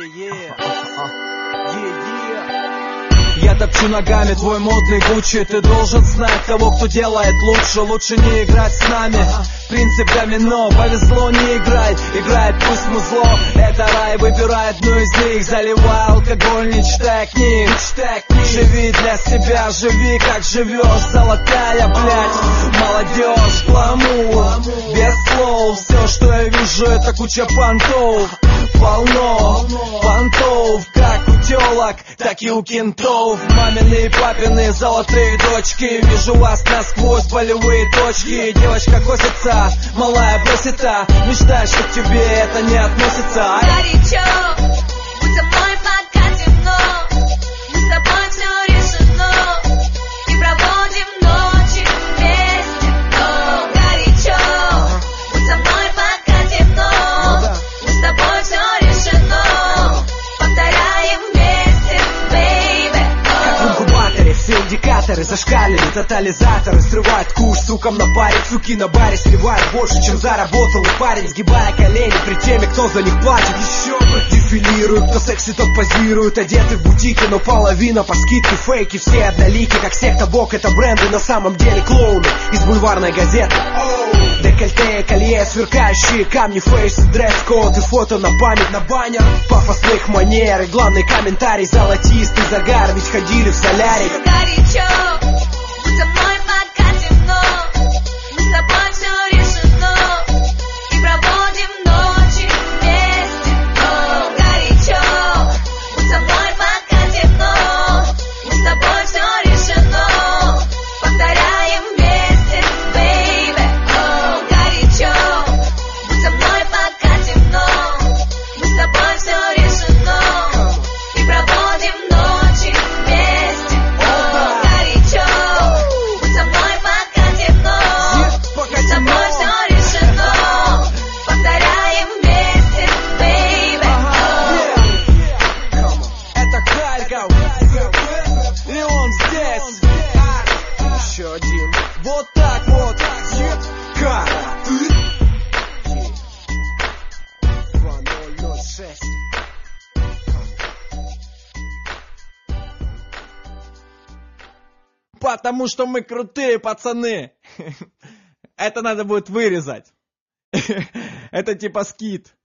Я топчу ногами твой модный Гуччи. Ты должен знать того, кто делает лучше. Лучше не играть с нами. Принцип домино. Повезло, не играй. Играет пусть музло. Это рай, выбирай одну из них. Заливай алкоголь, не читай книг. Живи для себя, живи как живешь. Золотая, блядь, молодежь, гламур. Без слов, все, что я вижу, это куча понтов. Полно понтов, как у телок, так и у кентов. Мамины и папины золотые дочки. Вижу вас насквозь, болевые точки. Девочка косится, малая бросится. Мечтай, что к тебе это не относится. Горячо, будь со мной пока темно. Мы с тобой все решено. И проводим ночи вместе. О, горячо, будь со мной пока темно. Мы с тобой все решено. Повторяем вместе, бейби. Как в инкубаторе все индикаторы зашкаливают. Тотализаторы срывают куш, сукам на паре. Суки на баре сливают больше, чем заработал парень, сгибая колени при теме, кто за них платит. Еще бы дефилируют, кто секси, тот позирует. Одеты в бутике, но половина по скидке. Фейки все однолики, как секта бок. Это бренды, на самом деле клоуны из бульварной газеты. Декольте, колье, сверкающие камни, фейс, дресс-код и фото на память на баннер. Пафосных манер и главный комментарий: золотистый загар, ведь ходили в солярий. Горячо, будь со мной пока темно. Мы с тобой все решено. И проводим ночи вместе. О, горячо, будь со мной пока темно. Мы с тобой все решено. Повторяем вместе, бейби. О, горячо, будь со мной пока темно. Мы с тобой все решено. И проводим ночи вместе. О, горячо, будь со мной пока темно. Мы с тобой все решено. Повторяем вместе, бейби. Это Харьков, и он здесь. Еще один. Вот так вот. Кара, ты 2006. Потому что мы крутые пацаны. Это надо будет вырезать. Это типа скит.